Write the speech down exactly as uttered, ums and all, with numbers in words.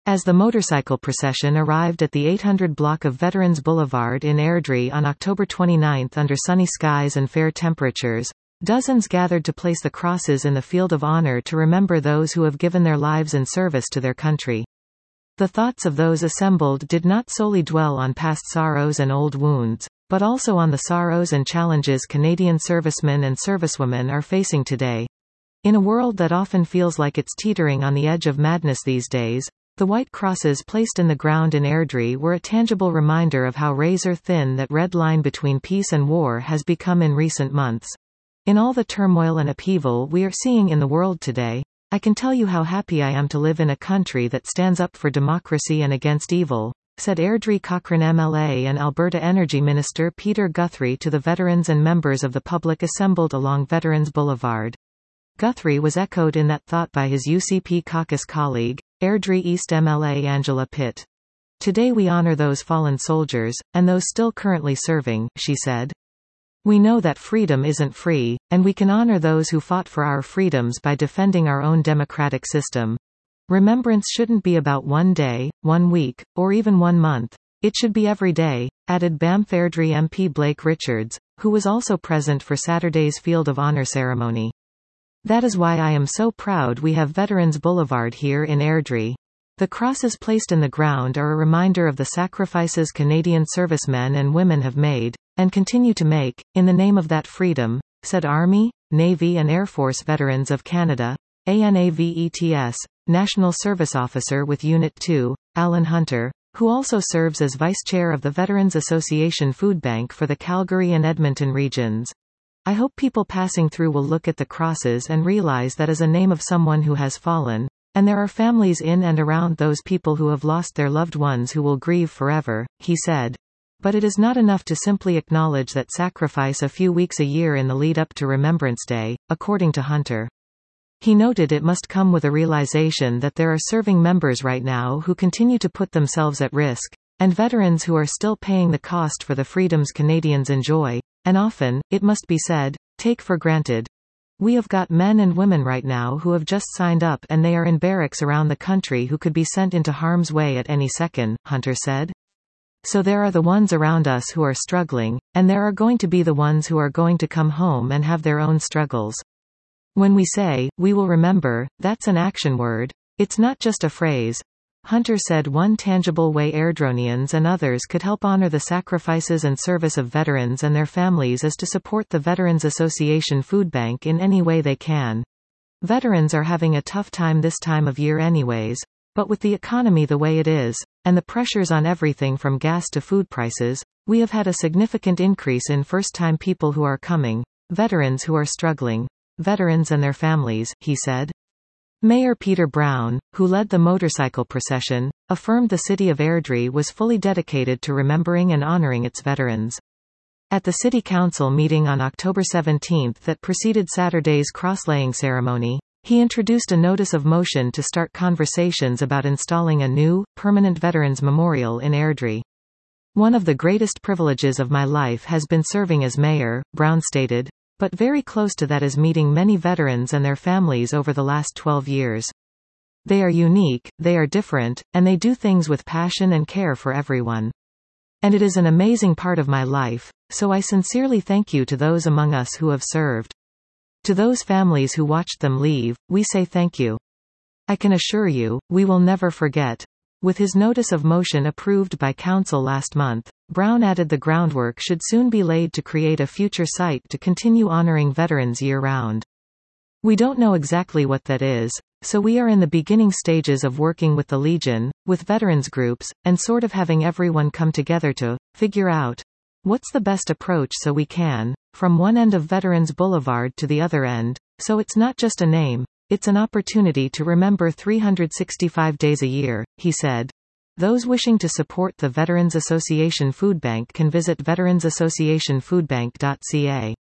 As the motorcycle procession arrived at the eight hundred block of Veterans Boulevard in Airdrie on October twenty-ninth under sunny skies and fair temperatures, dozens gathered to place the crosses in the field of honor to remember those who have given their lives in service to their country. The thoughts of those assembled did not solely dwell on past sorrows and old wounds, but also on the sorrows and challenges Canadian servicemen and servicewomen are facing today. In a world that often feels like it's teetering on the edge of madness these days, the white crosses placed in the ground in Airdrie were a tangible reminder of how razor-thin that red line between peace and war has become in recent months. In all the turmoil and upheaval we are seeing in the world today, I can tell you how happy I am to live in a country that stands up for democracy and against evil, said Airdrie Cochrane M L A and Alberta Energy Minister Peter Guthrie to the veterans and members of the public assembled along Veterans Boulevard. Guthrie was echoed in that thought by his U C P caucus colleague, Airdrie East M L A Angela Pitt. Today we honor those fallen soldiers, and those still currently serving, she said. We know that freedom isn't free, and we can honor those who fought for our freedoms by defending our own democratic system. Remembrance shouldn't be about one day, one week, or even one month. It should be every day, added Banff Airdrie M P Blake Richards, who was also present for Saturday's Field of Honor ceremony. That is why I am so proud we have Veterans Boulevard here in Airdrie. The crosses placed in the ground are a reminder of the sacrifices Canadian servicemen and women have made, and continue to make, in the name of that freedom, said Army, Navy and Air Force Veterans of Canada, A N A V E T S, National Service Officer with Unit two, Alan Hunter, who also serves as Vice Chair of the Veterans Association Food Bank for the Calgary and Edmonton regions. I hope people passing through will look at the crosses and realize that is a name of someone who has fallen, and there are families in and around those people who have lost their loved ones who will grieve forever, he said. But it is not enough to simply acknowledge that sacrifice a few weeks a year in the lead-up to Remembrance Day, according to Hunter. He noted it must come with a realization that there are serving members right now who continue to put themselves at risk, and veterans who are still paying the cost for the freedoms Canadians enjoy, and often, it must be said, take for granted. We have got men and women right now who have just signed up and they are in barracks around the country who could be sent into harm's way at any second, Hunter said. So there are the ones around us who are struggling, and there are going to be the ones who are going to come home and have their own struggles. When we say, we will remember, that's an action word. It's not just a phrase. Hunter said one tangible way Airdronians and others could help honor the sacrifices and service of veterans and their families is to support the Veterans Association Food Bank in any way they can. Veterans are having a tough time this time of year anyways, but with the economy the way it is, and the pressures on everything from gas to food prices, we have had a significant increase in first-time people who are coming, veterans who are struggling, veterans and their families, he said. Mayor Peter Brown, who led the motorcycle procession, affirmed the city of Airdrie was fully dedicated to remembering and honoring its veterans. At the City Council meeting on October seventeenth that preceded Saturday's cross-laying ceremony, he introduced a notice of motion to start conversations about installing a new, permanent Veterans Memorial in Airdrie. One of the greatest privileges of my life has been serving as mayor, Brown stated. But very close to that is meeting many veterans and their families over the last twelve years. They are unique, they are different, and they do things with passion and care for everyone. And it is an amazing part of my life, so I sincerely thank you to those among us who have served. To those families who watched them leave, we say thank you. I can assure you, we will never forget. With his notice of motion approved by Council last month, Brown added the groundwork should soon be laid to create a future site to continue honoring veterans year-round. We don't know exactly what that is, so we are in the beginning stages of working with the Legion, with veterans groups, and sort of having everyone come together to figure out what's the best approach so we can, from one end of Veterans Boulevard to the other end, so it's not just a name. It's an opportunity to remember three hundred sixty-five days a year, he said. Those wishing to support the Veterans Association Food Bank can visit veterans association food bank dot c a.